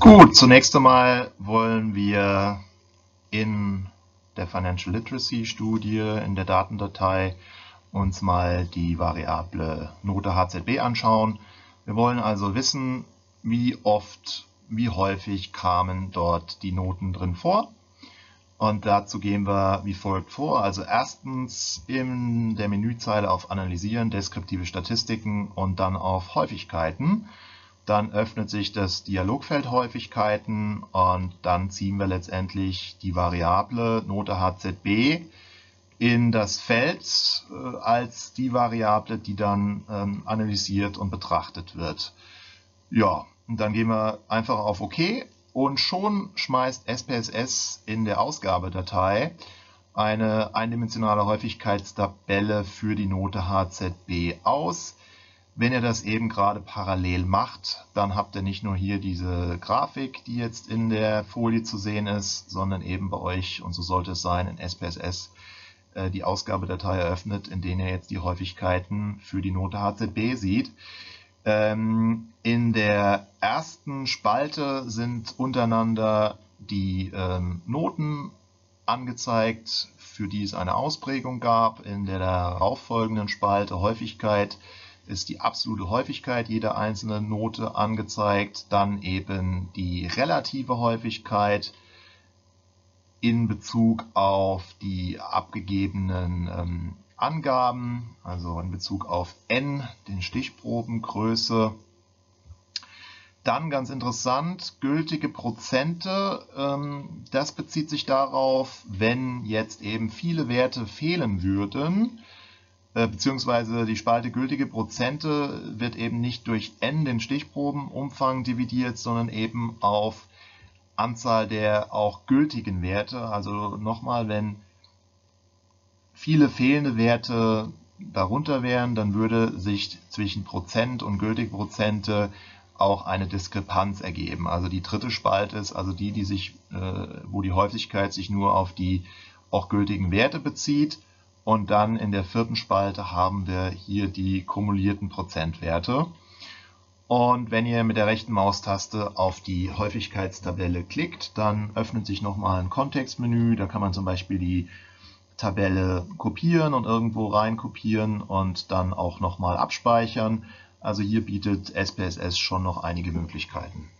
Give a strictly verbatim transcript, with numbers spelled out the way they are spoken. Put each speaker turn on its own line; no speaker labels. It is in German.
Gut, zunächst einmal wollen wir in der Financial Literacy Studie in der Datendatei uns mal die Variable Note H Z B anschauen. Wir wollen also wissen, wie oft, wie häufig kamen dort die Noten drin vor. Und dazu gehen wir wie folgt vor. Also erstens in der Menüzeile auf Analysieren, deskriptive Statistiken und dann auf Häufigkeiten. Dann öffnet sich das Dialogfeld Häufigkeiten und dann ziehen wir letztendlich die Variable Note H Z B in das Feld äh, als die Variable, die dann ähm, analysiert und betrachtet wird. Ja, und dann gehen wir einfach auf OK und schon schmeißt S P S S in der Ausgabedatei eine eindimensionale Häufigkeitstabelle für die Note H Z B aus. Wenn ihr das eben gerade parallel macht, dann habt ihr nicht nur hier diese Grafik, die jetzt in der Folie zu sehen ist, sondern eben bei euch, und so sollte es sein, in S P S S äh, die Ausgabedatei eröffnet, in der ihr jetzt die Häufigkeiten für die Note H Z B seht. Ähm, in der ersten Spalte sind untereinander die ähm, Noten angezeigt, für die es eine Ausprägung gab. In der darauffolgenden Spalte Häufigkeit ist die absolute Häufigkeit jeder einzelnen Note angezeigt, dann eben die relative Häufigkeit in Bezug auf die abgegebenen ähm, Angaben, also in Bezug auf N, den Stichprobengröße. Dann ganz interessant, gültige Prozente, ähm, das bezieht sich darauf, wenn jetzt eben viele Werte fehlen würden, beziehungsweise die Spalte gültige Prozente wird eben nicht durch N, den Stichprobenumfang, dividiert, sondern eben auf Anzahl der auch gültigen Werte. Also nochmal, wenn viele fehlende Werte darunter wären, dann würde sich zwischen Prozent und gültige Prozente auch eine Diskrepanz ergeben. Also die dritte Spalte ist also die, die sich, wo die Häufigkeit sich nur auf die auch gültigen Werte bezieht. Und dann in der vierten Spalte haben wir hier die kumulierten Prozentwerte. Und wenn ihr mit der rechten Maustaste auf die Häufigkeitstabelle klickt, dann öffnet sich nochmal ein Kontextmenü. Da kann man zum Beispiel die Tabelle kopieren und irgendwo rein kopieren und dann auch nochmal abspeichern. Also hier bietet S P S S schon noch einige Möglichkeiten.